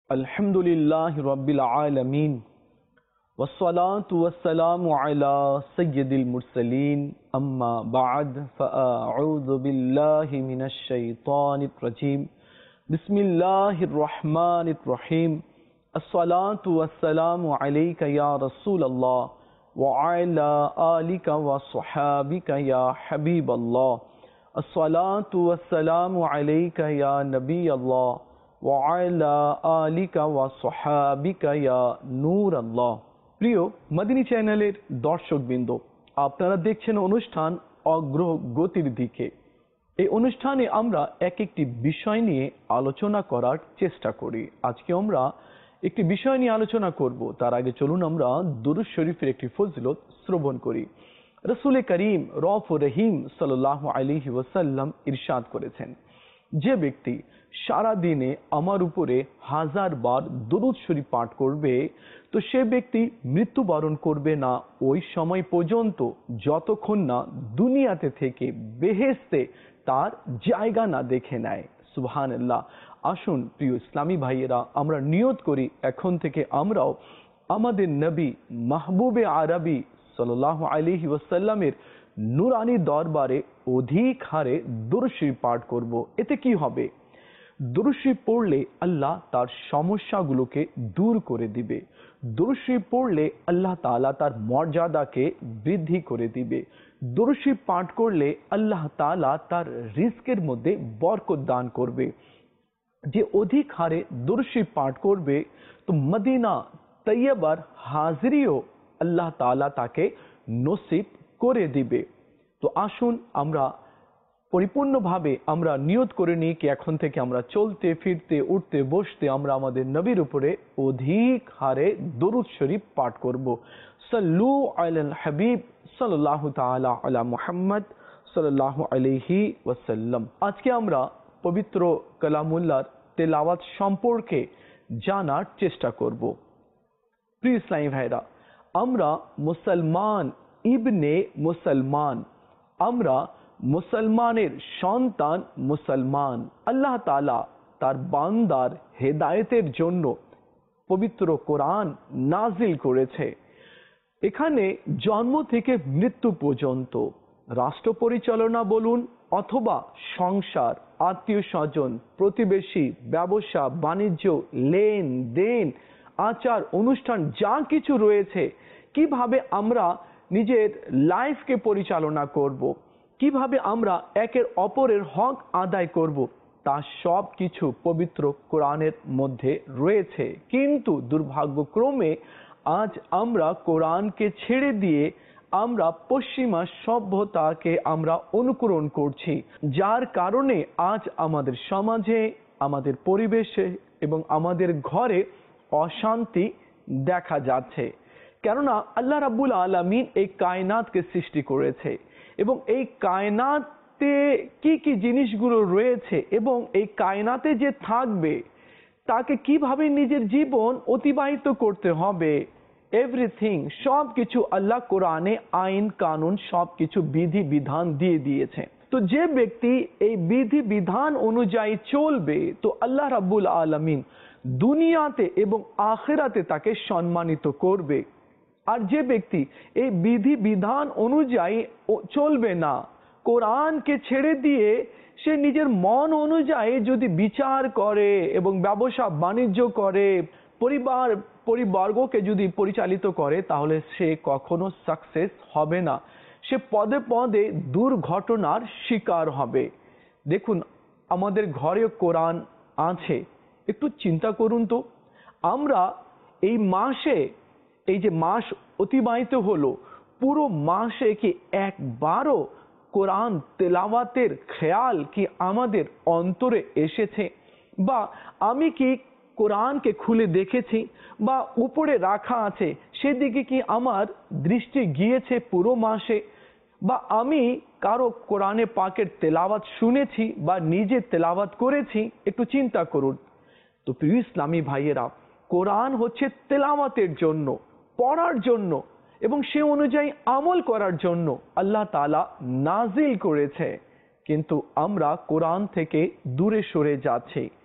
अल्हम्दुलिल्लाहि रब्बिल आलमीन वस्सलातु वस्सलामु अला सय्यिदिल मुरसलीन अम्मा बाद फ़अऊज़ु बिल्लाहि मिनश शैतानिर रजीम बिस्मिल्लाहिर रहमानिर रहीम अस्सलातु वस्सलामु अलैका या रसूलल्लाह व अला आलिका व स्वहाबिका या हबीबल्लाह अस्सलातु वस्सलामु अलैका या नबीअल्लाह ওয়াইলা আলিকা ওয়া সহাবিকা ইয়া নূর আল্লাহ। প্রিয় মদিনী চ্যানেলের দর্শকবৃন্দ, আপনারা দেখছেন অনুষ্ঠান অগ্রগতির দিকে। এই অনুষ্ঠানে আমরা এক একটি বিষয় নিয়ে আলোচনা করার চেষ্টা করি। আজকে আমরা একটি বিষয় নিয়ে আলোচনা করব। তার আগে চলুন আমরা দুরূদ শরীফের একটি ফজিলত শ্রবণ করি। রাসূল করিম রউফুর রহিম সাল্লাল্লাহু আলাইহি ওয়াসাল্লাম ইরশাদ করেছেন, যে ব্যক্তি সারা দিনে আমার উপরে 1000 বার দরুদ শরীফ পাঠ করবে তো সে ব্যক্তি মৃত্যুবরণ করবে না ওই সময় পর্যন্ত যতক্ষণ না দুনিয়াতে থেকে বেহেশতে তার জায়গা না দেখে নেয়। সুবহানাল্লাহ। আসুন প্রিয় ইসলামী ভাইয়েরা, আমরা নিয়ত করি এখন থেকে আমরাও আমাদের নবী মাহবুবে আরবি সাল্লাল্লাহু আলাইহি ওয়াসাল্লামের নুরানি দরবারে অধিক হারে দরুদ শরীফ পাঠ করব। এতে কি হবে? দরুদ শরীফ পড়লে আল্লাহ তার সমস্যাগুলোকে দূর করে দিবে। দরুদ শরীফ পড়লে আল্লাহ তাআলা তার মর্যাদাকে বৃদ্ধি করে দিবে। দরুদ শরীফ পাঠ করলে আল্লাহ তাআলা তার রিজকের মধ্যে বরকত দান করবে। যে অধিক হারে দরুদ শরীফ পাঠ করবে তো মদিনা তৈয়বার হাজিরিও আল্লাহ তাআলা তাকে নসিব করে দিবে। তো আসুন আমরা পরিপূর্ণভাবে আমরা নিয়ত করে নিই কি এখন থেকে আমরা চলতে ফিরতে উঠতে বসতে আমরা আমাদের নবীর উপরে অধিক হারে দরুদ শরীফ পাঠ করব। সাল্লু আলাল হাবিব সাল্লাল্লাহু তাআলা আলা মুহাম্মদ সাল্লাল্লাহু আলাইহি ওয়াসাল্লাম। আজকে আমরা পবিত্র কালামুল্লাহর তেলাওয়াত সম্পর্কে জানার চেষ্টা করব। প্রিয় ইসলামী ভাইরা, আমরা মুসলমান, ইবনে মুসলমান, আমরা মুসলমানের সন্তান, মুসলমান। আল্লাহ তাআলা তার বান্দার হেদায়েতের জন্য পবিত্র কোরআন নাজিল করেছে। এখানে জন্ম থেকে মৃত্যু পর্যন্ত রাষ্ট্র পরিচালনা বলুন অথবা সংসার, আত্মীয় স্বজন, প্রতিবেশী, ব্যবসা বাণিজ্য, লেনদেন, আচার অনুষ্ঠান যা কিছু রয়েছে, কিভাবে আমরা নিজের লাইফকে পরিচালনা করব, কিভাবে আমরা একের অপরের হক আদায় করব, তা সব কিছু পবিত্র কোরআনের মধ্যে রয়েছে। কিন্তু দুর্ভাগ্যক্রমে আজ আমরা কোরআনকে ছেড়ে দিয়ে আমরা পশ্চিমা সভ্যতাকে আমরা অনুকরণ করছি, যার কারণে আজ আমাদের সমাজে, আমাদের পরিবেশে এবং আমাদের ঘরে অশান্তি দেখা যাচ্ছে। কেননা আল্লাহ রাব্বুল আলামিন এই কায়নাতকে সৃষ্টি করেছে এবং এই কায়নাতে কি কি জিনিসগুলো রয়েছে এবং এই কায়নাতে যে থাকবে তাকে কিভাবে নিজের জীবন অতিবাহিত করতে হবে, এভরিথিং সব কিছু আল্লাহ কোরআনে আইন কানুন সব কিছু বিধি বিধান দিয়ে দিয়েছে। তো যে ব্যক্তি এই বিধি বিধান অনুযায়ী চলবে তো আল্লাহ রাব্বুল আলামিন দুনিয়াতে এবং আখিরাতে তাকে সম্মানিত করবে। আর যে ব্যক্তি এই বিধি বিধান অনুযায়ী চলবে না, কোরআনকে ছেড়ে দিয়ে সে নিজের মন অনুযায়ী যদি বিচার করে এবং ব্যবসা বাণিজ্য করে, পরিবর্গকে যদি পরিচালিত করে, তাহলে সে কখনো সাকসেস হবে না। সে পদে পদে দুর্ঘটনার শিকার হবে। দেখুন, আমাদের ঘরে কোরআন আছে, একটু চিন্তা করুন তো, আমরা এই মাসে, এই যে মাস অতিবাহিত হলো, পুরো মাসে কি একবারও কোরআন তেলাওয়াতের খেয়াল কি আমাদের অন্তরে এসেছে? বা আমি কি কোরআনকে খুলে দেখেছি বা উপরে রাখা আছে সেদিকে কি আমার দৃষ্টি গিয়েছে পুরো মাসে? বা আমি কারো কোরআনে পাকের তেলাওয়াত শুনেছি বা নিজে তেলাওয়াত করেছি? একটু চিন্তা করুন। তো প্রিয় ইসলামী ভাইয়েরা, কোরআন হচ্ছে তেলাওয়াতের জন্য, পড়ার জন্য এবং সে অনুযায়ী আমল করার জন্য আল্লাহ তাআলা নাজিল করেছে। কিন্তু আমরা কোরআন থেকে দূরে সরে যাচ্ছি।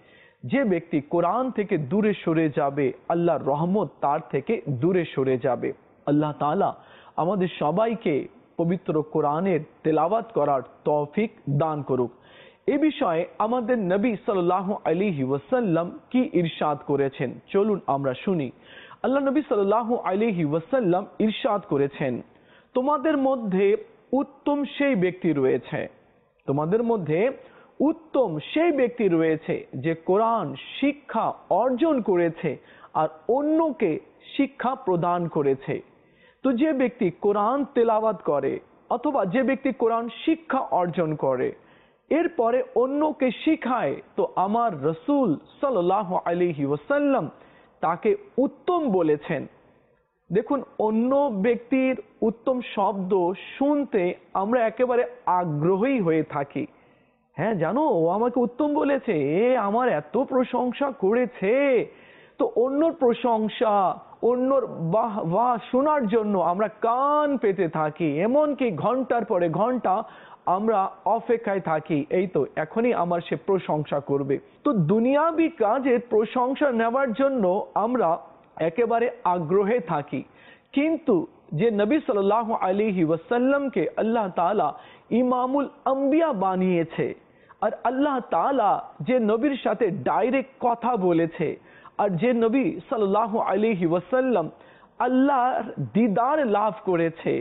যে ব্যক্তি কোরআন থেকে দূরে সরে যাবে আল্লাহর রহমত তার থেকে দূরে সরে যাবে। আল্লাহ তাআলা আমাদের সবাইকে পবিত্র কোরআনের তেলাওয়াত করার তৌফিক দান করুক। এ বিষয়ে আমাদের নবী সাল্লাল্লাহু আলাইহি ওয়াসাল্লাম কি ইরশাদ করেছেন, চলুন আমরা শুনি। আল্লাহ নবী সাল্লাল্লাহু আলাইহি ওয়াসাল্লাম ইরশাদ করেছেন, তোমাদের মধ্যে উত্তম সেই ব্যক্তি রয়েছে, তোমাদের মধ্যে উত্তম সেই ব্যক্তি রয়েছে যে কোরআন শিক্ষা অর্জন করেছে আর অন্যকে শিক্ষা প্রদান করেছে। তো যে ব্যক্তি কোরআন তেলাওয়াত করে অথবা যে ব্যক্তি কোরআন শিক্ষা অর্জন করে এরপরে অন্যকে শিখায়, তো আমার রাসূল সাল্লাল্লাহু আলাইহি ওয়াসাল্লাম তাকে উত্তম বলেছেন। দেখুন, অন্য ব্যক্তির উত্তম শব্দ শুনতে আমরা একেবারে আগ্রহী হয়ে থাকি। হ্যাঁ, জানো ও আমাকে উত্তম বলেছে, এ আমার এত প্রশংসা করেছে। তো অন্যর প্রশংসা, অন্যর বাহ বাহ শোনার জন্য আমরা কান পেতে থাকি, এমনকি ঘন্টার পরে ঘন্টা আমরা অপেক্ষায় থাকি, এই তো এখনই আমার সে প্রশংসা করবে। তো দুনিয়াবি কাজের প্রশংসা নেওয়ার জন্য আমরা একেবারে আগ্রহে থাকি, কিন্তু যে নবী সাল্লাল্লাহু আলাইহি ওয়াসাল্লামকে আল্লাহ তাআলা ইমামুল আম্বিয়া বানিয়েছে, আর আল্লাহ তাআলা যে নবীর সাথে ডাইরেক্ট কথা বলেছে, আর যে নবী সাল্লাল্লাহু আলাইহি ওয়াসাল্লাম আল্লাহর দিদার লাভ করেছে,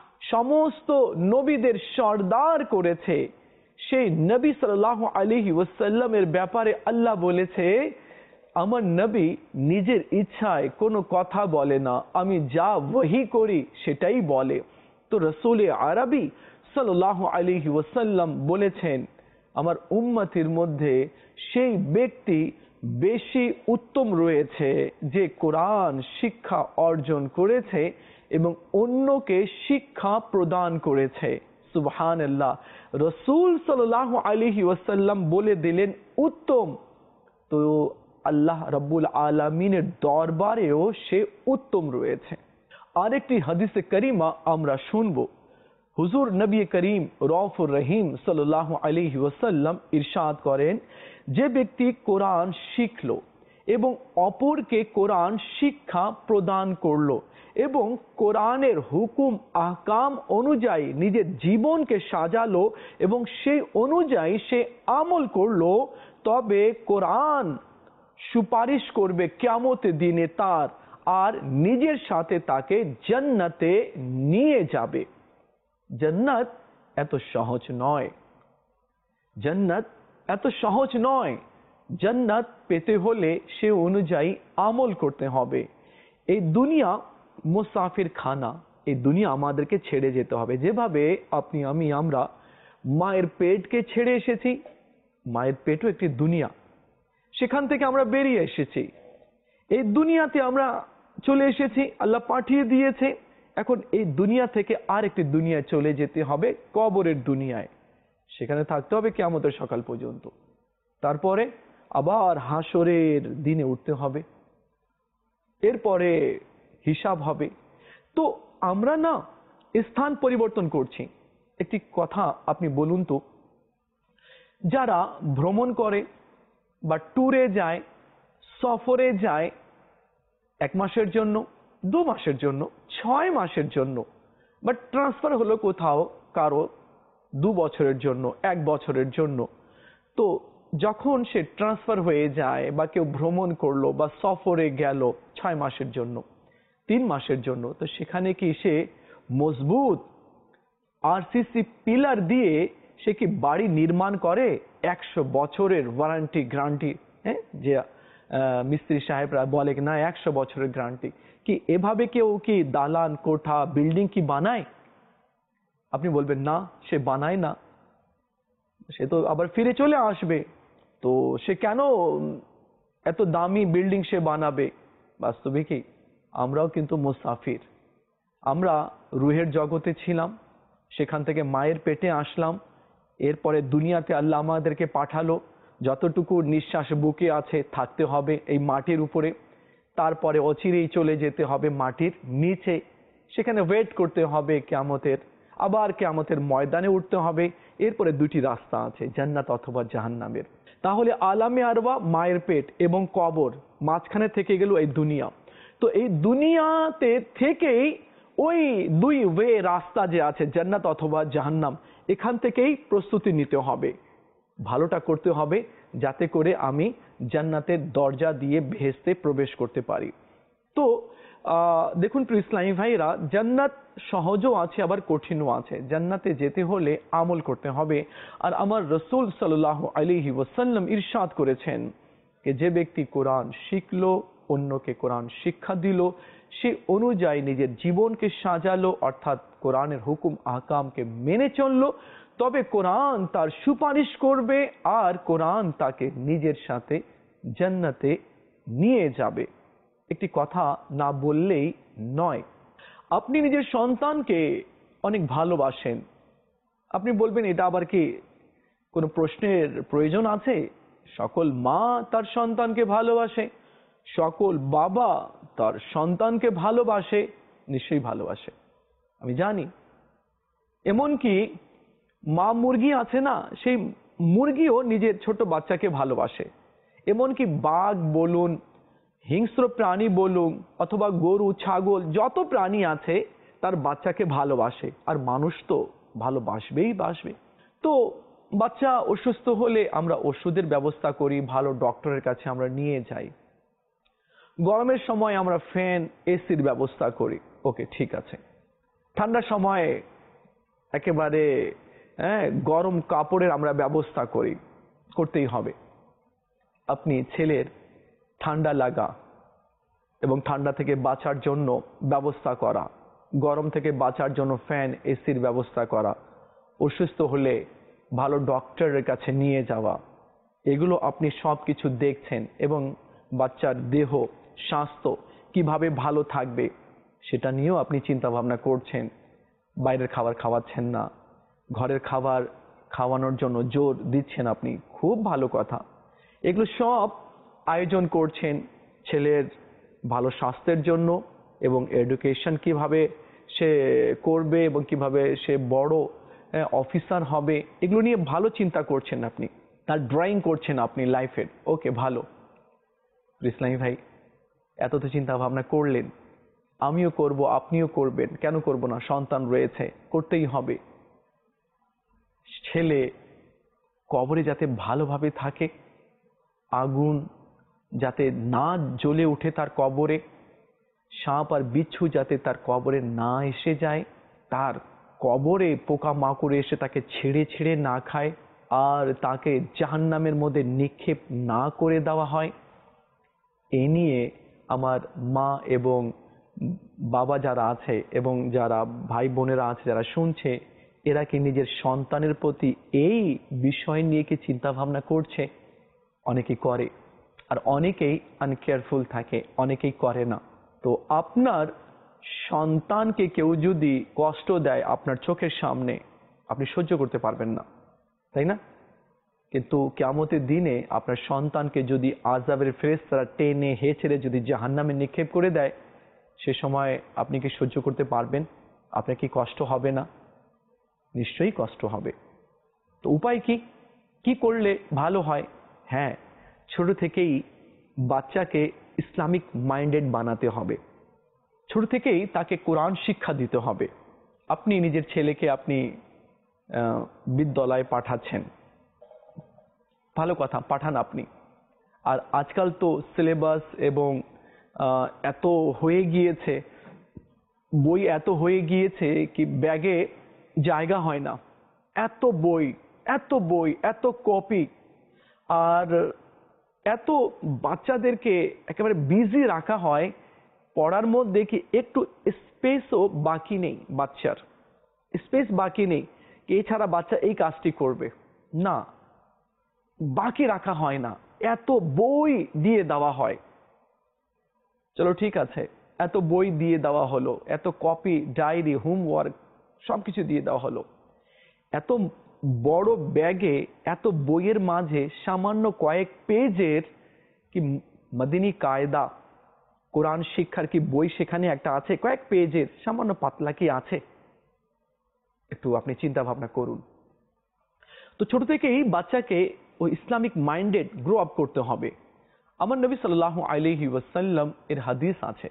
সমস্ত নবীদের সর্দার করেছে, সেই নবী সাল্লাল্লাহু আলাইহি ওয়াসাল্লামের ব্যাপারে আল্লাহ বলেছে, আমার নবী নিজের ইচ্ছায় কোনো কথা বলে না, আমি যা ওহী করি সেটাই বলে। তো রাসূলে আরবি সাল্লাল্লাহু আলাইহি ওয়াসাল্লাম বলেছেন, আমার উম্মতের মধ্যে সেই ব্যক্তি বেশি উত্তম রয়েছে যে কোরআন শিক্ষা অর্জন করেছে এবং অন্যকে শিক্ষা প্রদান করেছে। সুবহানাল্লাহ, রাসূল সাল্লাল্লাহু আলাইহি ওয়াসাল্লাম বলে দিলেন উত্তম, তো আল্লাহ রাব্বুল আলামিনের দরবারেও সে উত্তম রয়েছে। আরেকটি হাদিসে কারিমা আমরা শুনবো। হুজুর নবী করিম রউফুর রহিম সাল্লাল্লাহু আলাইহি ওয়াসাল্লাম ইরশাদ করেন, যে ব্যক্তি কোরআন শিখলো এবং অপরকে কোরআন শিক্ষা প্রদান করলো এবং কোরআনের হুকুম আহকাম অনুযায়ী নিজের জীবনকে সাজালো এবং সেই অনুযায়ী সে আমল করলো, তবে কোরআন সুপারিশ করবে কিয়ামতের দিনে তার, আর নিজের সাথে তাকে জান্নাতে নিয়ে যাবে। জান্নাত এত সহজ নয়, জান্নাত এত সহজ নয়। জান্নাত পেতে হলে সে অনুযায়ী আমল করতে হবে। এই দুনিয়া মুসাফির খানা, এই দুনিয়া আমাদেরকে ছেড়ে যেতে হবে। যেভাবে আপনি আমি আমরা মায়ের পেটকে ছেড়ে এসেছি, মায়ের পেটও একটি দুনিয়া, সেখান থেকে আমরা বেরিয়ে এসেছি, এই দুনিয়াতে আমরা চলে এসেছি, আল্লাহ পাঠিয়ে দিয়েছে। এখন এই দুনিয়া থেকে আর একটি দুনিয়ায় চলে যেতে হবে, কবরের দুনিয়ায়, সেখানে থাকতে হবে কিয়ামতের সকাল পর্যন্ত। তারপরে আবার হাসরের দিনে উঠতে হবে, এরপরে হিসাব হবে। তো আমরা না স্থান পরিবর্তন করছি। একটি কথা আপনি বলুন তো, যারা ভ্রমণ করে বা ট্যুরে যায়, সফরে যায়, 1 মাসের জন্য, 2 মাসের জন্য, 6 মাসের জন্য, বাট ট্রান্সফার হলো কোথাও কারো 2 বছরের জন্য, 1 বছরের জন্য। তো যখন সে ট্রান্সফার হয়ে যায় বা কেউ ভ্রমণ করলো বা সফরে গেল 6 মাসের জন্য, 3 মাসের জন্য, তো সেখানে কি সে মজবুত আরসিসি পিলার দিয়ে সে কি বাড়ি নির্মাণ করে? 100 বছরের ওয়ারেন্টি গ্যারান্টি, হ্যাঁ, যে মিস্ত্রি সাহেবরা বলে না 100 বছরের গ্যারান্টি, কি এভাবে কেউ কি দালান কোঠা বিল্ডিং কি বানায়? আপনি বলবেন না, সে বানায় না, সে তো আবার ফিরে চলে আসবে, তো সে কেন এত দামি বিল্ডিং সে বানাবে? বাস্তবিকই আমরাও কিন্তু মুসাফির। আমরা রুহের জগতে ছিলাম, সেখান থেকে মায়ের পেটে আসলাম, এরপরে দুনিয়াতে আল্লাহ আমাদেরকে পাঠালো, যতটুকু নিঃশ্বাস বুকে আছে থাকতে হবে এই মাটির উপরে, তারপরে অচিরেই চলে যেতে হবে মাটির নিচে, সেখানে ওয়েট করতে হবে কিয়ামতের, আবার কিয়ামতের ময়দানে উঠতে হবে। এরপরে 2টি রাস্তা আছে, জান্নাত অথবা জাহান্নামের। তাহলে আলামে আরওয়া মায়ের পেট এবং কবর, মাঝখানে থেকে গেল এই দুনিয়া। তো এই দুনিয়াতে থেকেই ওই দুই ওয়ে রাস্তা যে আছে, জান্নাত অথবা জাহান্নাম, এখান থেকেই প্রস্তুতি নিতে হবে, ভালোটা করতে হবে, যাতে করে আমি জান্নাতের দরজা দিয়ে বেহেশতে প্রবেশ করতে পারি। তো দেখুন প্রিয় ইসলামী ভাইরা, জান্নাত সহজও আছে আবার কঠিনও আছে। জান্নাতে যেতে হলে আমল করতে হবে। আর আমার রাসূল সাল্লাল্লাহু আলাইহি ওয়াসাল্লাম ইরশাদ করেছেন যে ব্যক্তি কোরআন শিখলো, অন্যকে কোরআন শিক্ষা দিল, সে অনুযায়ী নিজের জীবনকে সাজালো, অর্থাৎ কোরআনের হুকুম আহকামকে মেনে চললো, তবে কোরআন তার সুপারিশ করবে আর কোরআন তাকে নিজের সাথে জান্নাতে নিয়ে যাবে। একটি কথা না বললেই নয়। আপনি নিজের সন্তানকে অনেক ভালোবাসেন, আপনি বলবেন এটা আবার কি কোনো প্রশ্নের প্রয়োজন আছে? সকল মা তার সন্তানকে ভালোবাসে, সকল বাবা তার সন্তানকে ভালোবাসে, নিশ্চয়ই ভালোবাসে, আমি জানি। এমনকি মা মুরগি আছে না, সেই মুরগিও নিজের ছোট বাচ্চাকে ভালোবাসে। এমনকি বাঘ বলুন, হিংস্র প্রাণী বলুন, অথবা গরু ছাগল, যত প্রাণী আছে তার বাচ্চাকে ভালোবাসে। আর মানুষ তো ভালোবাসবেই বাসবে। তো বাচ্চা অসুস্থ হলে আমরা ওষুধের ব্যবস্থা করি, ভালো ডক্টরের কাছে আমরা নিয়ে যাই। গরমের সময় আমরা ফ্যান এসির ব্যবস্থা করি, ওকে ঠিক আছে। ঠান্ডার সময় একেবারে গরম কাপড়ের আমরা ব্যবস্থা করি, করতেই হবে। আপনি ছেলের ঠান্ডা লাগা এবং ঠান্ডা থেকে বাঁচার জন্য ব্যবস্থা করা, গরম থেকে বাঁচার জন্য ফ্যান এসির ব্যবস্থা করা, অসুস্থ হলে ভালো ডক্টরের কাছে নিয়ে যাওয়া, এগুলো আপনি সব কিছু দেখছেন। এবং বাচ্চার দেহ স্বাস্থ্য কিভাবে ভালো থাকবে সেটা নিয়েও আপনি চিন্তা ভাবনা করছেন। বাইরের খাবার খাওয়াচ্ছেন না, ঘরের খাবার খাওয়ানোর জন্য জোর দিচ্ছেন আপনি, খুব ভালো কথা। এগুলো সব আয়োজন করছেন ছেলের ভালো স্বাস্থ্যের জন্য, এবং এডুকেশন কিভাবে সে করবে এবং কিভাবে সে বড় অফিসার হবে, এগুলো নিয়ে ভালো চিন্তা করছেন আপনি। তার ড্রয়িং করছেন আপনি লাইফের, ওকে ভালো। ইসলামী ভাই, এত তো চিন্তা ভাবনা করলেন, আমিও করব, আপনিও করবেন, কেন করব না? সন্তান রয়েছে, করতেই হবে। ছেলে কবরে যাতে ভালোভাবে থাকে, আগুন যাতে না জ্বলে উঠে তার কবরে, সাপ আর বিচ্ছু যাতে তার কবরে না এসে যায়, তার কবরে পোকামাকড় এসে তাকে ছিঁড়ে ছিঁড়ে না খায়, আর তাকে জাহান্নামের মধ্যে নিক্ষেপ না করে দেওয়া হয়, এ নিয়ে আমার মা এবং বাবা যারা আছে এবং যারা ভাই বোনেরা আছে যারা শুনছে, এরা কি নিজের সন্তানের প্রতি এই বিষয় নিয়ে কি চিন্তা ভাবনা করছে? অনেকেই করে, আর অনেকেই আনকেয়ারফুল থাকে, অনেকেই করে না। তো আপনার সন্তানকে কেউ যদি কষ্ট দেয় আপনার চোখের সামনে, আপনি সহ্য করতে পারবেন না, তাই না? কিন্তু কিয়ামতের দিনে আপনার সন্তানকে যদি আযাবের ফেরেশতারা টেনে হেঁচড়ে যদি জাহান্নামে নিক্ষেপ করে দেয়, সে সময় আপনি কি সহ্য করতে পারবেন? আপনার কি কষ্ট হবে না? নিশ্চয়ই কষ্ট হবে। তো উপায় কি? কি করলে ভালো হয়? হ্যাঁ, ছোট থেকেই বাচ্চাকে ইসলামিক মাইন্ডেড বানাতে হবে, ছোট থেকেই তাকে কোরআন শিক্ষা দিতে হবে। আপনি নিজের ছেলেকে আপনি বিদ্যালয়ে পাঠাচ্ছেন, ভালো কথা, পাঠান আপনি। আর আজকাল তো সিলেবাস এবং এত হয়ে গিয়েছে, বই এত হয়ে গিয়েছে কি ব্যাগে জায়গা হয় না, এত বই, এত বই, এত কপি, আর এত বাচ্চাদেরকে একেবারে বিজি রাখা হয় পড়ার মধ্যে কি একটু স্পেসও বাকি নেই, বাচ্চার স্পেস বাকি নেই। এছাড়া বাচ্চা এই কাজটি করবে না, বাকি রাখা হয় না, এত বই দিয়ে দেওয়া হয়। চলো ঠিক আছে, এত বই দিয়ে দেওয়া হলো, এত কপি, ডায়েরি, হোমওয়ার্ক সবকিছু দিয়ে দেওয়া হলো, এত বড় ব্যাগে এত বইয়ের মাঝে সামান্য কয়েক পেজের কি মদিনী কায়দা, কোরআন শিক্ষার কি বই সেখানে একটা আছে, কয়েক পেজের সামান্য পাতলা কি আছে? একটু আপনি চিন্তা ভাবনা করুন। তো ছোট থেকেই বাচ্চাকে ও ইসলামিক মাইন্ডেড গ্রো আপ করতে হবে। আমার নবী সাল্লাল্লাহু আলাইহি ওয়াসাল্লাম এর হাদিস আছে,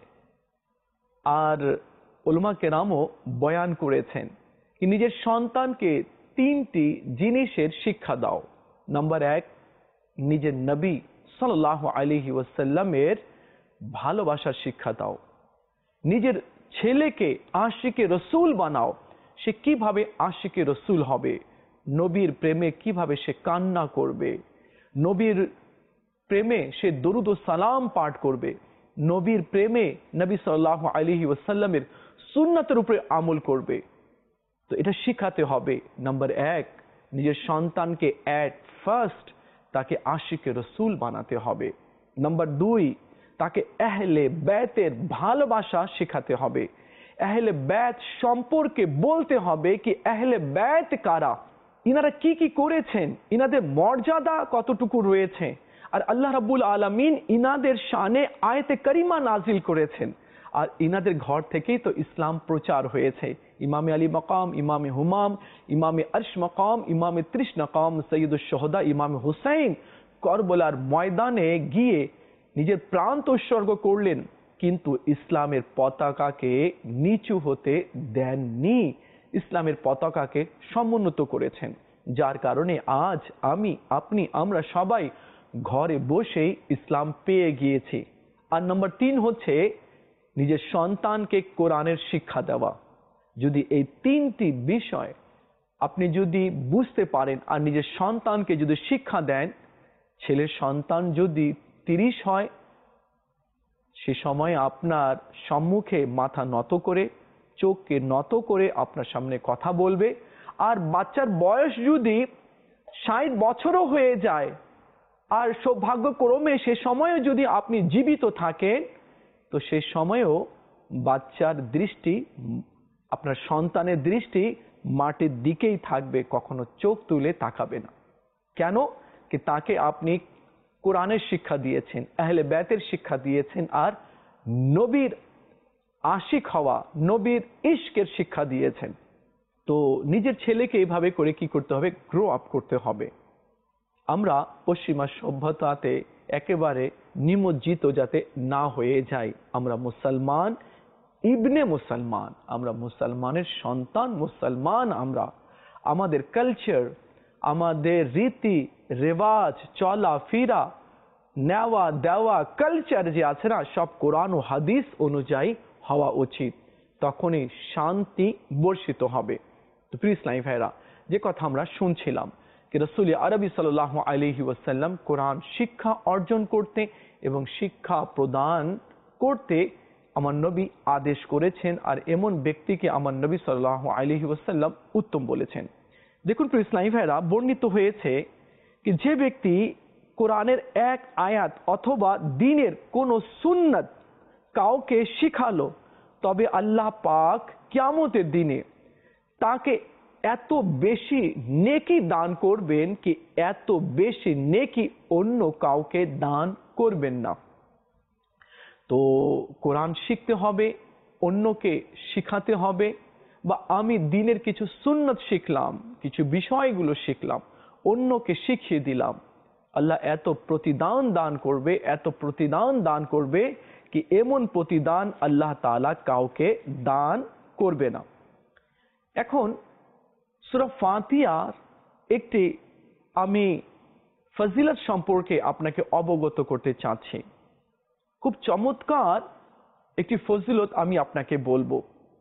আর উলামা কেরামও বয়ান করেছেন কি নিজের সন্তানকে 3টি জিনিসের শিক্ষা দাও। নাম্বার 1, নিজের নবী সাল্লাল্লাহু আলাইহি ওয়াসাল্লামের ভালোবাসার শিক্ষা দাও। নিজের ছেলেকে আশিকে রসুল বানাও, সে কিভাবে আশিকে রসুল হবে, নবীর প্রেমে কিভাবে সে কান্না করবে, নবীর প্রেমে সে দরুদ ও সালাম পাঠ করবে, নবীর প্রেমে নবী সাল্লাল্লাহু আলাইহি ওয়াসাল্লামের সুন্নাতের উপরে আমল করবে। তো এটা শিখাতে হবে। নাম্বার 1, নিজের সন্তানকে এট ফার্স্ট তাকে আশিকে রসুল বানাতে হবে। নাম্বার 2, তাকে আহলে বাইতের ভালোবাসা শেখাতে হবে। আহলে বাইত সম্পর্কে বলতে হবে কি আহলে বাইত কারা, ইনারা কি কি করেছেন, ইনাদের মর্যাদা কতটুকু রয়েছে। আর আল্লাহ রাব্বুল আলামিন ইনাদের শানে আয়াতে কারিমা নাজিল করেছেন, আর ইনাদের ঘর থেকেই তো ইসলাম প্রচার হয়েছে। ইমামে আলী মাকাম, ইমামে হুমাম, ইমামে আরশ মাকাম, ইমামে 30 মাকাম, সৈয়দুশ শুহাদা ইমামে হুসাইন কারবালার ময়দানে গিয়ে নিজের প্রাণ উৎসর্গ করলেন, কিন্তু ইসলামের পতাকাকে নিচু হতে দেননি, ইসলামের পতাকাকে সমুন্নত করেছেন। যার কারণে আজ আমি, আপনি, আমরা সবাই ঘরে বসেই ইসলাম পেয়ে গিয়েছি। আর নাম্বার 3 হচ্ছে নিজের সন্তানকে কোরআনের শিক্ষা দেওয়া। যদি এই 3টি বিষয় আপনি যদি বুঝতে পারেন আর নিজের সন্তানকে যদি শিক্ষা দেন, ছেলের সন্তান যদি 30 হয়, সে সময় আপনার সম্মুখে মাথা নত করে, চোখকে নত করে আপনার সামনে কথা বলবে। আর বাচ্চার বয়স যদি 60 বছরও হয়ে যায়, আর সৌভাগ্যক্রমে সে সময়ও যদি আপনি জীবিত থাকেন, তো সে সময়ও বাচ্চার দৃষ্টি, আপনার সন্তানের দৃষ্টি মাটির দিকেই থাকবে, কখনো চোখ তুলে তাকাবে না। কেন? কি তাকে আপনি কোরআনের শিক্ষা দিয়েছেন, আহলে বাইতের শিক্ষা দিয়েছেন, আর নবীর আশিক হওয়া, নবীর ইশকের শিক্ষা দিয়েছেন। তো নিজের ছেলেকে এইভাবে করে কি করতে হবে, গ্রো আপ করতে হবে। আমরা পশ্চিমা সভ্যতাতে একেবারে নিমজ্জিত যাতে না হয়ে যাই। আমরা মুসলমান, ইবনে মুসলমান, আমরা মুসলমানের সন্তান, মুসলমান আমরা। আমাদের কালচার, আমাদের রীতি রেওয়াজ, চলা ফিরা, নেওয়া দেওয়া, কালচার যে আছে না, সব কোরআন ও হাদিস অনুযায়ী হওয়া উচিত। তখনই শান্তি বর্ষিত হবে। তো প্রিয় ইসলামী ভাইরা, যে কথা আমরা শুনছিলাম कि रसूल अरबी सल्लल्लाहु अलैहि वसल्लम কোরআন শিক্ষা অর্জন করতে এবং শিক্ষা প্রদান করতে আমার নবী আদেশ করেছেন, আর এমন ব্যক্তিকে আমার নবী সাল্লাল্লাহু আলাইহি ওয়াসাল্লাম উত্তম বলেছেন। দেখুন প্রিয় ইসলামী ভাইরা, বর্ণিত হয়েছে कि যে ব্যক্তি কোরআনের এক আয়াত অথবা দ্বীনের কোনো সুন্নাত কাউকে শিখালো, তবে আল্লাহ পাক কিয়ামতের দিনে তাকে এত বেশি নেকি দান করবেন কি এত বেশি নেকি অন্য কাউকে দান করবেন না। তো কোরআন শিখতে হবে, অন্যকে শিখাতে হবে, বা আমি দ্বীনের কিছু সুন্নাত শিখলাম, কিছু বিষয়গুলো শিখলাম, অন্যকে শিখিয়ে দিলাম, আল্লাহ এত প্রতিদান দান করবে, এত প্রতিদান দান করবে কি এমন প্রতিদান আল্লাহ তাআলা কাউকে দান করবে না। এখন সূরা ফাতিহার একটি আমি ফজিলত সম্পর্কে আপনাকে অবগত করতে চাচ্ছি। খুব চমৎকার একটি ফজিলত আমি আপনাকে বলবো,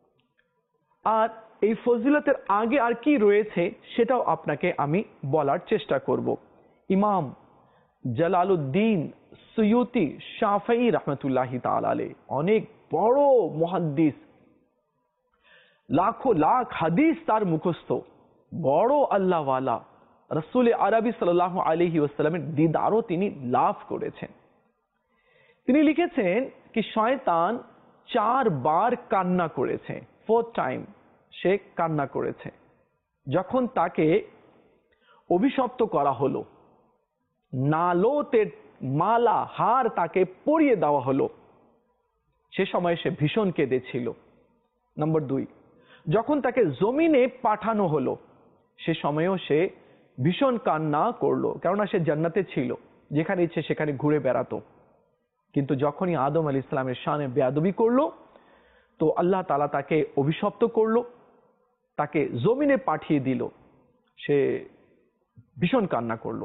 আর এই ফজিলতের আগে আর কি রয়েছে সেটাও আপনাকে আমি বলার চেষ্টা করব। ইমাম জালালউদ্দিন সুয়ুতি শাফিঈ রাহমাতুল্লাহি তাআলা আলাইহি, অনেক বড় মুহাদ্দিস, লাখো লাখ হাদিস তার মুখস্থ, বড় আল্লাহওয়ালা, রাসূল আরবি সাল্লাল্লাহু আলাইহি ওয়াসাল্লামের দিদারও তিনি লাভ করেছেন। তিনি লিখেছেন কি শয়তান 4 বার কান্না করেছে, 4 টাইম সে কান্না করেছে। যখন তাকে অভিশপ্ত করা হলো, নালতের মালা হার তাকে পরিয়ে দেওয়া হলো, সে সময় সে ভীষণ কেঁদেছিল। নম্বর 2, যখন তাকে জমিনে পাঠানো হলো, সে সময়েও সে ভীষণ কান্না করলো, কেননা সে জান্নাতে ছিল, যেখানে ইচ্ছে সেখানে ঘুরে বেড়াতো। কিন্তু যখনই আদম আলাইহিস সালামের শানে বেয়াদবি করলো, তো আল্লাহ তাআলা তাকে অভিশপ্ত করলো, তাকে জমিনে পাঠিয়ে দিল। সে ভীষণ কান্না করলো।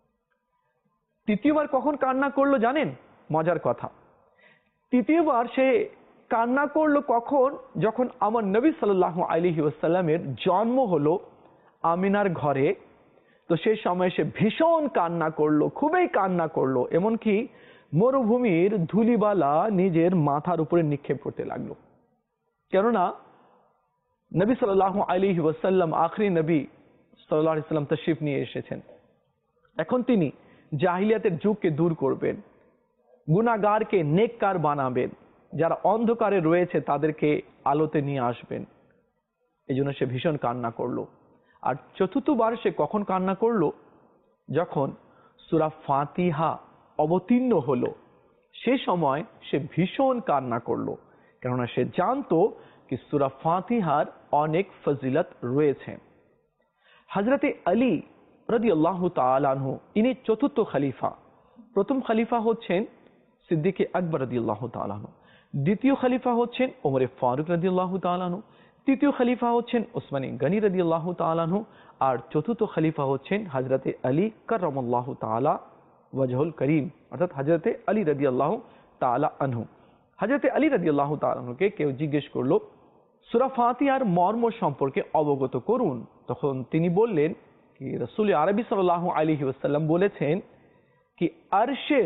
তৃতীয়বার কখন কান্না করলো জানেন? মজার কথা, তৃতীয়বার সে কান্না করলো কখন? যখন আমার নবী সাল্লাল্লাহু আলাইহি ওয়াসাল্লামের জন্ম হলো আমিনার ঘরে। তো সেই সময় সে ভীষণ কান্না করলো, খুবই কান্না করলো, এমনকি মরুভূমির ধুলিবালা নিজের মাথার উপরে নিক্ষেপ করতে লাগলো। কেননা নবী সাল্লাল্লাহু আলাইহি ওয়াসাল্লাম আখরি নবী সাল্লাল্লাহু আলাইহি ওয়াসাল্লাম তাশরীফ নিয়ে এসেছেন। এখন তিনি জাহিলিয়াতের যুগকে দূর করবেন, গুনাহগারকে নেককার বানাবেন, যারা অন্ধকারে রয়েছে তাদেরকে আলোতে নিয়ে আসবেন। এই জন্য সে ভীষণ কান্না করলো। আর চতুর্থবার সে কখন কান্না করলো? যখন সূরা ফাতিহা অবতীর্ণ হলো, সে সময় সে ভীষণ কান্না করলো, কেননা সে জানতো কি সূরা ফাতিহার অনেক ফজিলত রয়েছে। হযরতে আলী রাদিয়াল্লাহু তাআলা আনহু, ইনি চতুর্থ খলিফা। প্রথম খলিফা হচ্ছেন সিদ্দিকে আকবর রাদিয়াল্লাহু তাআলা আনহু, দ্বিতীয় খলিফা হচ্ছেন ওমরে ফারুক রাদিয়াল্লাহু তাআলা আনহু, তৃতীয় খলিফা হচ্ছেন ওসমানী গনি রাদিয়াল্লাহু তাআলা আনহু, আর চতুর্থ খলিফা হচ্ছেন হযরতে আলী কাররামাল্লাহু তাআলা ওয়াজহুল করিম, অর্থাৎ হযরতে আলী রাদিয়াল্লাহু তাআলা আনহু। হযরতে আলী রাদিয়াল্লাহু তাআলা আনহুকে কেউ জিজ্ঞেস করলো সূরা ফাতিহার মর্ম সম্পর্কে অবগত করুন। তখন তিনি বললেন কি রাসূল আরবি সাল্লাল্লাহু আলাইহি ওয়াসাল্লাম বলেছেন কি আরশের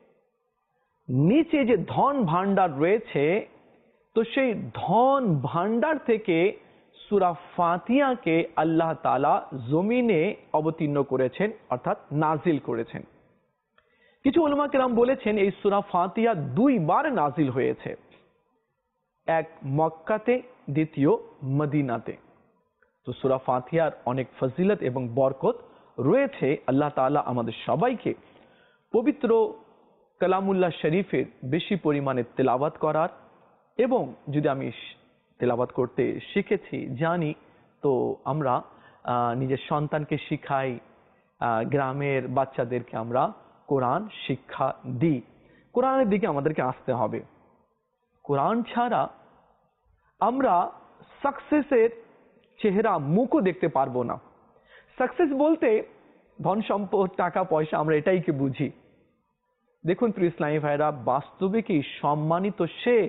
নিচে যে ধন ভান্ডার রয়েছে, তো সেই ধন ভান্ডার থেকে সূরা ফাতিহাকে আল্লাহ তাআলা জমিনে অবতীর্ণ করেছেন, অর্থাৎ নাজিল করেছেন। কিছু উলামা কেরাম বলেছেন এই সূরা ফাতিহা দুইবার নাজিল হয়েছে, এক মক্কাতে, দ্বিতীয় মদিনাতে। তো সূরা ফাতিহার অনেক ফজিলত এবং বরকত রয়েছে। আল্লাহ তাআলা আমাদের সবাইকে পবিত্র কালামুল্লাহ শরীফের বেশি পরিমাণে তেলাওয়াত করার, এবং যদি আমি তেলাওয়াত করতে শিখেছি, জানি, তো আমরা নিজের সন্তানকে শিখাই, গ্রামের বাচ্চাদেরকে আমরা কোরআন শিক্ষা দিই। কোরআনের দিকে আমাদেরকে আসতে হবে। কোরআন ছাড়া আমরা সাকসেসের চেহারা মুখও দেখতে পারবো না। সাকসেস বলতে ধন সম্পদ, টাকা পয়সা, আমরা এটাই কি বুঝি। দেখুন প্রিয় ইসলামী ভাইরা, বাস্তবে কি সম্মানিত সে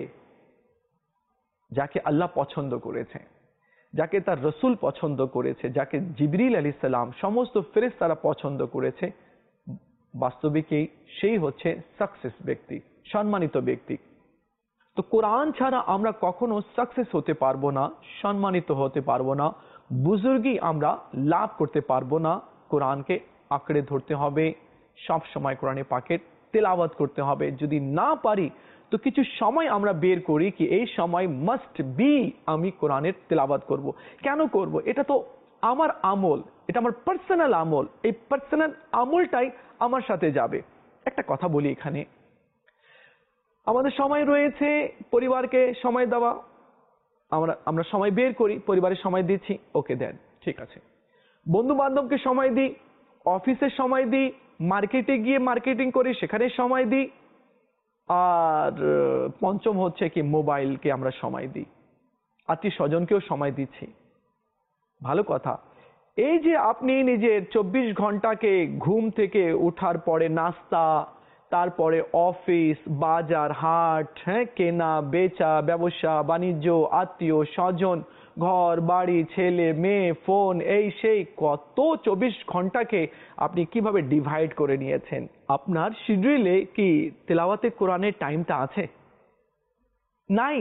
যাকে আল্লাহ পছন্দ করেছে, যাকে তার রসুল পছন্দ করেছে, যাকে জিবরিল আলাইহিস সালাম সমস্ত ফেরেশতারা পছন্দ করেছে। বাস্তবিকই সেই হচ্ছে সাকসেস ব্যক্তি, সম্মানিত ব্যক্তি। তো কোরআন ছাড়া আমরা কখনো সাকসেস হতে পারবো না, সম্মানিত হতে পারবো না, বুজুর্গি আমরা লাভ করতে পারবো না। কোরআনকে আঁকড়ে ধরতে হবে, সব সময় কোরআনে পাকের তেলাওয়াত করতে হবে। যদি না পারি তো কিছু সময় আমরা বের করি কি এই সময় মাস্ট বি আমি কোরআনের তেলাওয়াত করব। কেন করব? এটা তো আমার আমল, এটা আমার পার্সোনাল আমল, এই পার্সোনাল আমলটাই আমার সাথে যাবে। একটা কথা বলি এখানে, আমাদের সময় রয়েছে পরিবারকে সময় দেওয়া, আমরা সময় বের করি, পরিবারের সময় দিচ্ছি, ওকে দেন, ঠিক আছে। বন্ধু বান্ধবকে সময় দিই, অফিসে সময় দিই, মার্কেটে গিয়ে মার্কেটিং করি, সেখানে সময় দিই, আর পঞ্চম হচ্ছে কি মোবাইলকে আমরা সময় দিই, আত্মীয় স্বজনকেও সময় দিচ্ছি। ভালো কথা। এই যে আপনি নিজের 24 ঘন্টাকে ঘুম থেকে উঠার পরে নাস্তা, তারপরে অফিস, বাজার, হাট, কেনা বেচা, ব্যবসা বাণিজ্য, আত্মীয় স্বজন, ঘর বাড়ি, ছেলে মেয়ে, ফোন, এই সেই কত 24 ঘন্টাকে আপনি কিভাবে ডিভাইড করে নিয়েছেন। আপনার শিডিউলে কি তেলাওয়াতে কোরআনের টাইমটা আছে? নাই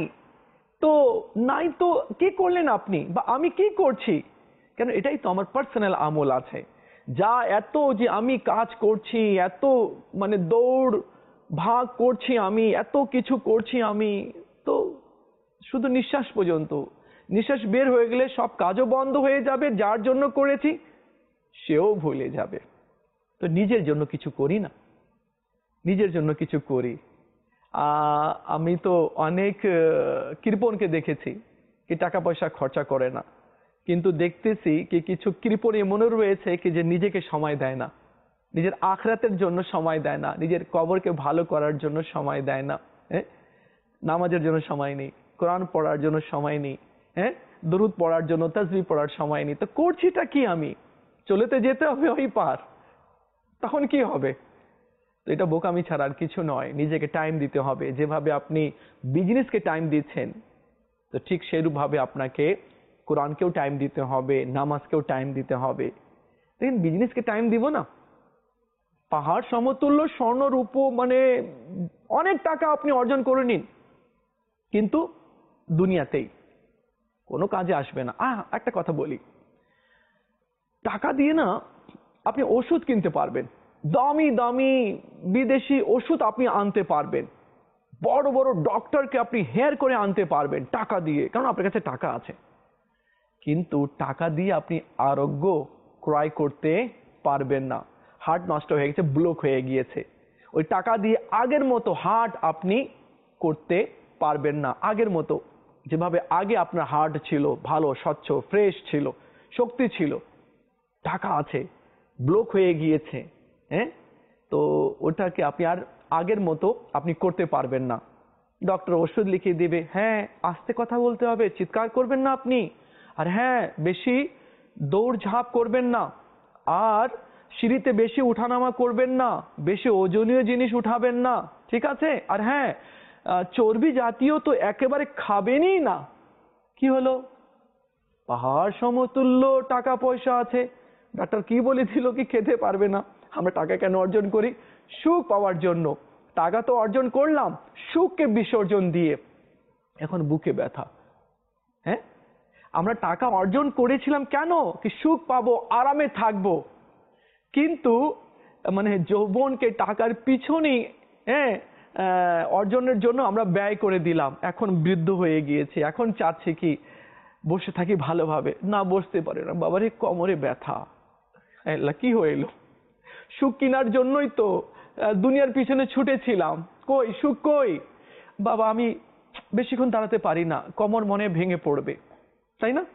তো কি করলেন আপনি, বা আমি কি করছি? কেন, এটাই তো আমার পার্সোনাল আমল আছে। যা এত যে আমি কাজ করছি, এত মানে দৌড় ভাগ করছি, আমি এত কিছু করছি, আমি তো শুধু নিঃশ্বাস পর্যন্ত, নিঃশ্বাস বের হয়ে গেলে সব কাজও বন্ধ হয়ে যাবে, যার জন্য করেছি সেও ভুলে যাবে। তো নিজের জন্য কিছু করি না, নিজের জন্য কিছু করি। আমি তো অনেক কৃপণকে দেখেছি কি টাকা পয়সা খরচা করে না, কিন্তু দেখতেছি কি কিছু কৃপণ এমনও রয়েছে কি যে নিজেকে সময় দেয় না, নিজের আখিরাতের জন্য সময় দেয় না, নিজের কবরকে ভালো করার জন্য সময় দেয় না। হ্যাঁ, নামাজের জন্য সময় নেই, কোরআন পড়ার জন্য সময় নেই, হ্যাঁ, দরুদ পড়ার জন্য, তাসবিহ পড়ার সময় নেই। তো করছিটা কি? আমি চলেতে যেতে হবে ওই পার, তখন কি হবে? তো এটা বোকামি ছাড়া আর কিছু নয়। নিজেকে টাইম দিতে হবে। যেভাবে আপনি বিজনেসকে টাইম দিচ্ছেন, তো ঠিক সেরূপ ভাবে আপনাকে কোরআনকেও টাইম দিতে হবে, নামাজকেও টাইম দিতে হবে। দেখেন, বিজনেসকে টাইম দিব না, পাহাড় সমতুল্য স্বর্ণ রূপ মানে অনেক টাকা আপনি অর্জন করে নিন, কিন্তু দুনিয়াতেই কোনো কাজে আসবে না। একটা কথা বলি, টাকা দিয়ে না আপনি ওষুধ কিনতে পারবেন, দামি দামি বিদেশি ওষুধ আপনি আনতে পারবেন, বড় বড় ডক্টরকে আপনি হেয়ার করে আনতে পারবেন টাকা দিয়ে, কারণ আপনার কাছে টাকা আছে। কিন্তু টাকা দিয়ে আপনি আরোগ্য ক্রয় করতে পারবেন না। হার্ট নষ্ট হয়ে গেছে, ব্লক হয়ে গিয়েছে, ওই টাকা দিয়ে আগের মতো হার্ট আপনি করতে পারবেন না। আগের মতো যেভাবে আগে আপনার হার্ট ছিল, ভালো স্বচ্ছ ফ্রেশ ছিল, শক্তি ছিল, টাকা আছে, ব্লক হয়ে গিয়েছে, হ্যাঁ, তো ওটাকে আপনি আর আগের মতো আপনি করতে পারবেন না। ডক্টর ওষুধ লিখে দিবে, হ্যাঁ আস্তে কথা বলতে হবে, চিৎকার করবেন না আপনি, আর হ্যাঁ বেশি দৌড়ঝাঁপ করবেন না, আর সিঁড়িতে বেশি উঠানামা করবেন না, বেশি ওজনীয় জিনিস উঠাবেন না, ঠিক আছে? আর হ্যাঁ, চর্বি জাতীয় তো একেবারে খাবেনই না। কি হলো? পাহাড় সমতুল্য টাকা পয়সা আছে, ডাক্তার কি বলে দিল কি খেতে পারবে না। আমরা টাকা কেন অর্জন করি? সুখ পাওয়ার জন্য। টাকা তো অর্জন করলাম সুখকে বিসর্জন দিয়ে, এখন বুকে ব্যথা। হ্যাঁ, আমরা টাকা অর্জন করেছিলাম কেন? কি সুখ পাবো, আরামে থাকবো, কিন্তু মানে যৌবনকে টাকার পিছনেই হ্যাঁ অর্জনের জন্য আমরা ব্যয় করে দিলাম। এখন বৃদ্ধ হয়ে গিয়েছি, এখন চাচ্ছি কি বসে থাকি ভালোভাবে, না বসতে পারে না, বাবারে কোমরে ব্যথা, কি হইলো? সুখ কেনার জন্যই তো দুনিয়ার পিছনে ছুটেছিলাম, কই সুখ কই? বাবা আমি বেশিক্ষণ দাঁড়াতে পারি না, কোমর মনে ভেঙে পড়বে, তাই না?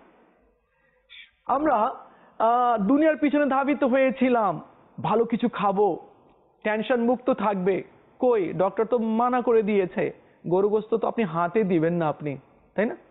আমরা দুনিয়ার পিছনে ধাবিত হয়েছিলাম, ভালো কিছু খাবো, টেনশন মুক্ত থাকবে, কই ডক্টর তো মানা করে দিয়েছে, গরু গোস্ত তো আপনি হাতে দিবেন না আপনি, তাই না?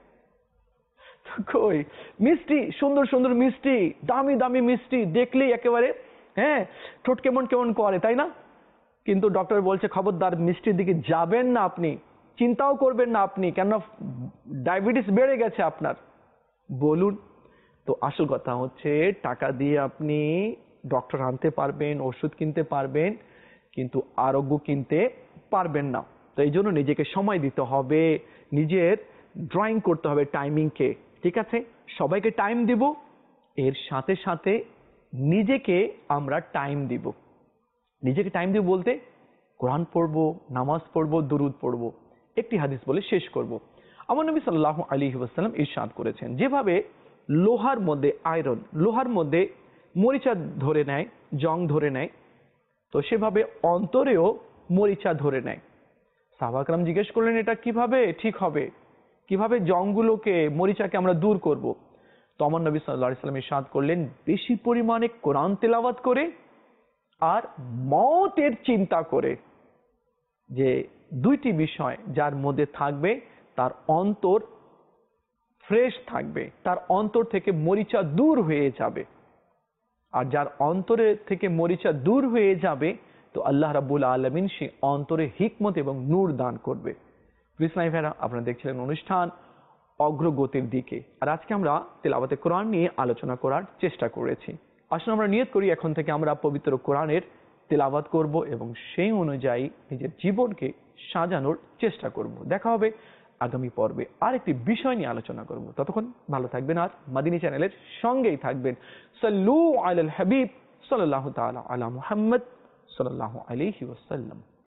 কই মিষ্টি, সুন্দর সুন্দর মিষ্টি, দামি দামি মিষ্টি দেখলেই একেবারে হ্যাঁ ঠোঁট কেমন কেমন করে, তাই না? কিন্তু ডক্টর বলছে খবরদার মিষ্টির দিকে যাবেন না, আপনি চিন্তাও করবেন না আপনি, কেন ডায়াবেটিস বেড়ে গেছে আপনার। বলুন তো, আসল কথা হচ্ছে টাকা দিয়ে আপনি ডক্টর আনতে পারবেন, ওষুধ কিনতে পারবেন, কিন্তু আরোগ্য কিনতে পারবেন না। তো এই জন্য নিজেকে সময় দিতে হবে, নিজের ড্রয়িং করতে হবে টাইমিংকে, ঠিক আছে? সবাইকে টাইম দিব, এর সাথে সাথে নিজেকে আমরা টাইম দিব। নিজেকে টাইম দিব বলতে কোরআন পড়বো, নামাজ পড়বো, দুরুদ পড়বো। একটি হাদিস বলে শেষ করব। আমার নবী সাল্লাল্লাহু আলাইহি ওয়াসাল্লাম ইরশাদ করেছেন, যেভাবে লোহার মধ্যে আয়রন, লোহার মধ্যে মরিচা ধরে নেয়, জং ধরে নেয়, তো সেভাবে অন্তরেও মরিচা ধরে নেয়। সাহাবায়ে কেরাম জিজ্ঞেস করলেন, এটা কিভাবে ঠিক হবে? কিভাবে জংগুলোকে, মরিচাকে আমরা দূর করব? তো আমার নবী সাল্লাল্লাহু আলাইহি ওয়াসাল্লাম ইরশাদ করলেন, বেশি পরিমাণে কোরআন তেলাওয়াত করে আর মওতের চিন্তা করে। যে দুইটি বিষয় যার মধ্যে থাকবে, তার অন্তর ফ্রেশ থাকবে, তার অন্তর থেকে মরিচা দূর হয়ে যাবে। আর যার অন্তরে থেকে মরিচা দূর হয়ে যাবে, তো আল্লাহ রাব্বুল আলামিন সেই অন্তরে হিকমত এবং নূর দান করবে। ইসলামী ভাইরা, আপনারা দেখছিলেন অনুষ্ঠান অগ্রগতির দিকে, আর আজকে আমরা তেলাওয়াতে কোরআন নিয়ে আলোচনা করার চেষ্টা করেছি। আসলে আমরা নিয়ত করি এখন থেকে আমরা পবিত্র কোরআনের তেলাওয়াত করব এবং সেই অনুযায়ী নিজের জীবনকে সাজানোর চেষ্টা করব। দেখা হবে আগামী পর্বে আরেকটি বিষয় নিয়ে আলোচনা করব। ততক্ষণ ভালো থাকবেন আর মাদিনী চ্যানেলের সঙ্গেই থাকবেন। সাল্লু আলাল হাবিব সাল্লাল্লাহু তাআলা আলা মুহাম্মদ সাল্লাল্লাহু আলাইহি ওয়াসাল্লাম।